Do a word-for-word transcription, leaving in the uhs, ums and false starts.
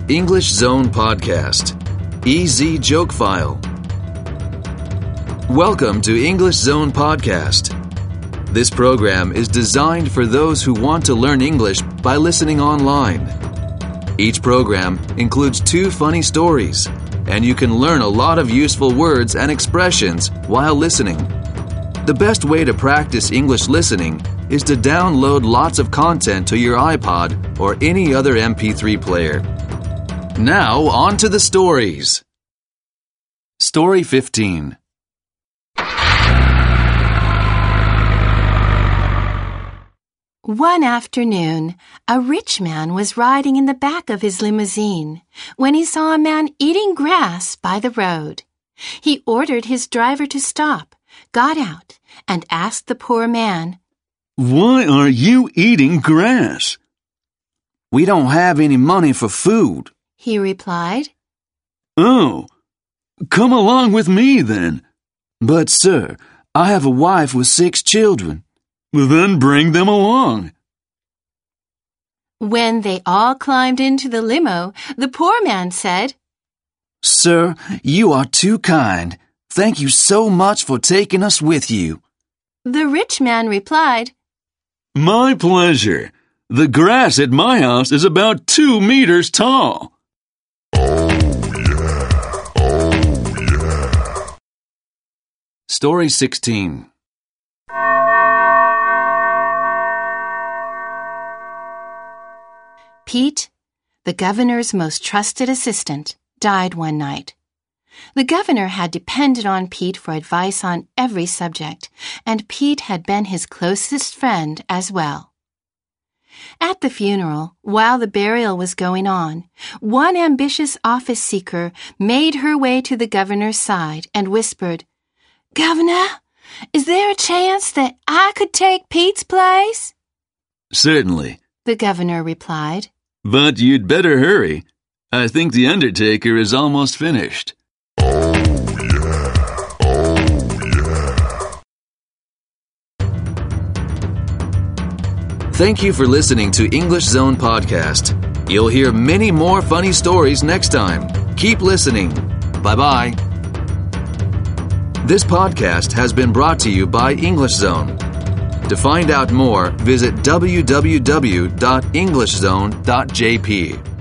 English Zone Podcast. Easy Joke File. Welcome to English Zone Podcast. This program is designed for those who want to learn English by listening online. Each program includes two funny stories, and you can learn a lot of useful words and expressions while listening. The best way to practice English listening is to download lots of content to your iPod or any other M P three player. Now, on to the stories. Story fifteen. One afternoon, a rich man was riding in the back of his limousine when he saw a man eating grass by the road. He ordered his driver to stop, got out, and asked the poor man, "Why are you eating grass?" "We don't have any money for food," he replied. "Oh, come along with me then." "But, sir, I have a wife with six children." "Then bring them along." When they all climbed into the limo, the poor man said, "Sir, you are too kind. Thank you so much for taking us with you." The rich man replied, "My pleasure. The grass at my house is about two meters tall." Oh yeah, oh yeah. Story sixteen. Pete, the governor's most trusted assistant, died one night. The governor had depended on Pete for advice on every subject, and Pete had been his closest friend as well. At the funeral, while the burial was going on, one ambitious office seeker made her way to the governor's side and whispered, "Governor, is there a chance that I could take Pete's place?" "Certainly," the governor replied. "But you'd better hurry. I think the undertaker is almost finished." Oh yeah, oh yeah. Thank you for listening to English Zone Podcast. You'll hear many more funny stories next time. Keep listening. Bye-bye. This podcast has been brought to you by English Zone. To find out more, visit w w w dot english zone dot j p.